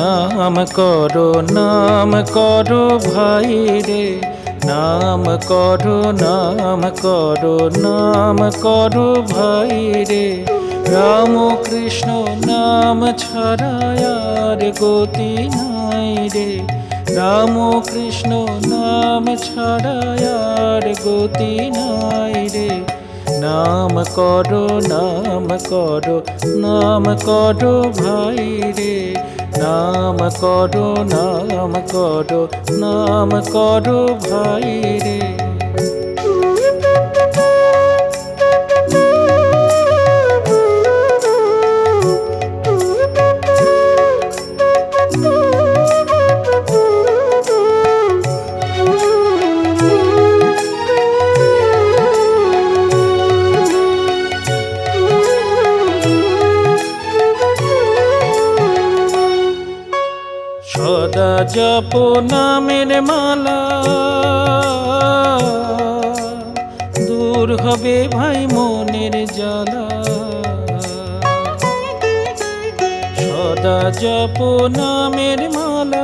নাম করো ভাই রে, নাম করো ভাই রে। রাম কৃষ্ণ নাম ছাড়া আর গতি নাই রে, রাম কৃষ্ণ নাম ছাড়া আর গতি নাই রে। নাম করো ভাই রে, নাম করো ভাই রে। সদা জপ নামের মালা, দূর হবে ভাই মনের জ্বালা। সদা জপ নামের মালা,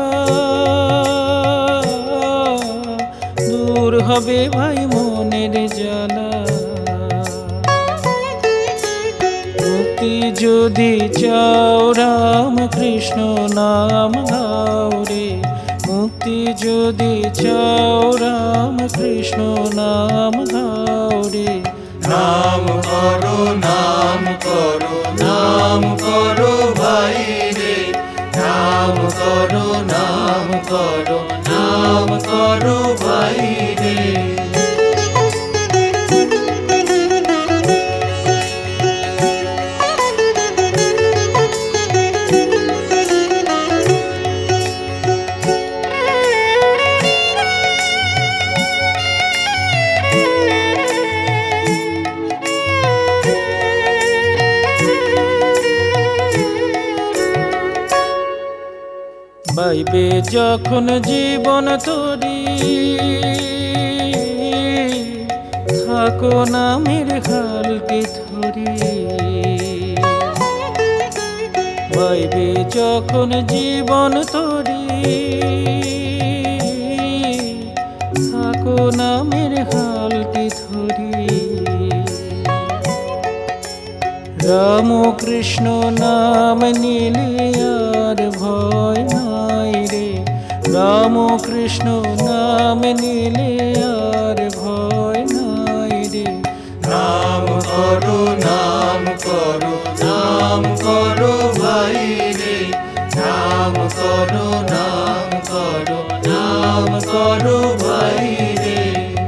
দূর হবে ভাই মনের জ্বালা। মুক্তি যদি চাও রাম কৃষ্ণ নাম গাও রে, মুক্তি যদি চাও রাম কৃষ্ণ নাম গাও রে। নাম করো ভাই রে, নাম করো ভাই রে। পাইবে যখন জীবন তরি, থাকো নামের হালকে ধরি। পাইবে যখন জীবন তরি, থাকো নামের হালকে ধরি। রাম কৃষ্ণ নাম নিলে আর ভয় নাই রে, রাম কৃষ্ণ নাম নিলে আর ভয় নাই রে। নাম করো ভাই রে, নাম করো ভাই রে।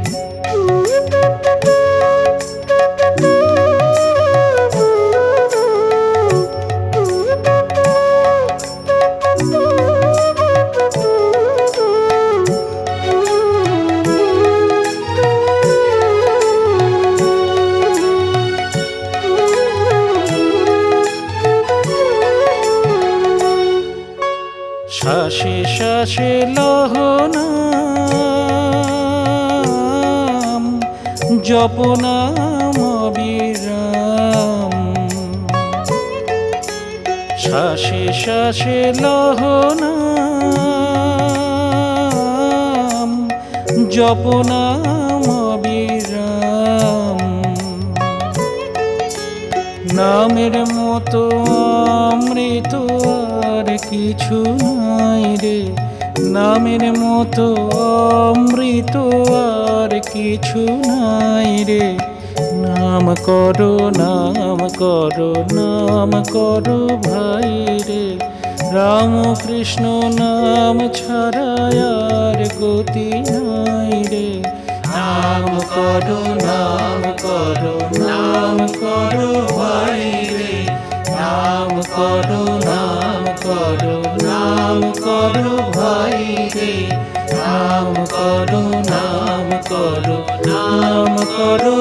শ্বাসে শ্বাসে লহ নাম, জপ নাম অবিরাম। শ্বাসে শ্বাসে লহ নাম, জপ নাম অবিরাম। নামের মতো অমৃত আর কিছু নাই রে, নামের মতো অমৃত আর কিছু নাই রে। নাম করো ভাই রে, রাম কৃষ্ণ নাম ছাড়া আর গতি নাই রে। নাম করো ভাই রে, নাম করো ভাই রে। নাম করো